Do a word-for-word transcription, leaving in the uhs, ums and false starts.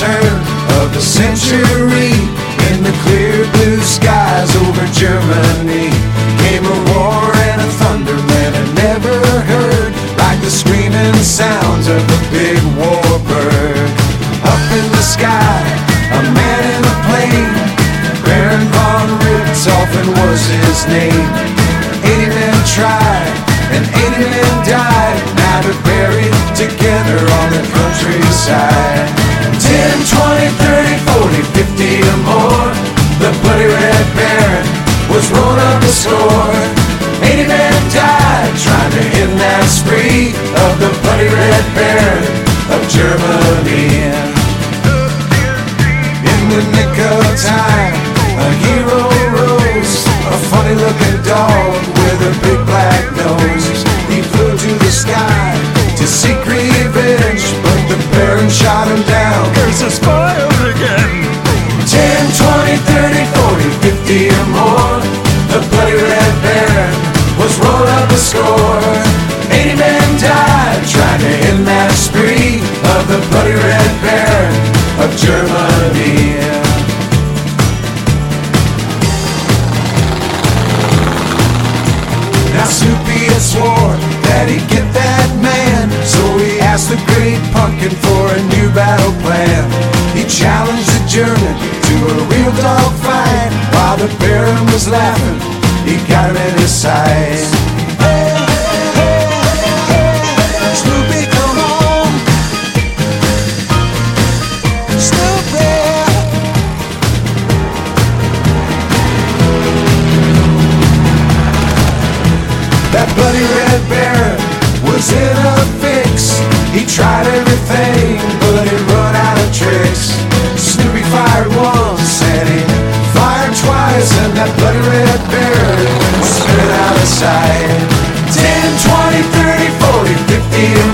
turn of the century, in the clear blue skies over Germany, came a roar and a thunder man had never heard, like the screaming sounds of a big warbird. Up in the sky, a man in a plane, Baron von Richthofen was his name. Eighty men tried and eighty men died, now they're buried together on the countryside. Ten, twenty, thirty, forty, fifty or more, the bloody Red Baron was rolling up the score. Eighty men died trying to end that spree of the bloody Red Baron of Germany. In the nick of time, a hero rose, a funny looking dog with a big black nose. He flew to the sky to seek revenge, but the Baron shot him down. Curse is spoiled again. Ten, twenty, thirty, forty, fifty or more, the bloody Red Baron was rolling up the score. Eighty men died trying to end that spree of the bloody Red Baron of Germany. Now Snoopy had swore that he'd get that man, so he asked the Great Pumpkin for a new battle plan. He challenged the German to a real dog fight, while the Baron was laughing, he got him in his sights. Hey, hey, hey, Snoopy, come on. Snoopy. That bloody Red Baron was in a fix. He tried everything, but he run out of tricks. Snoopy fired once and he fired twice, and that bloody Red Baron was spit out of sight. Ten, twenty, thirty, forty, fifty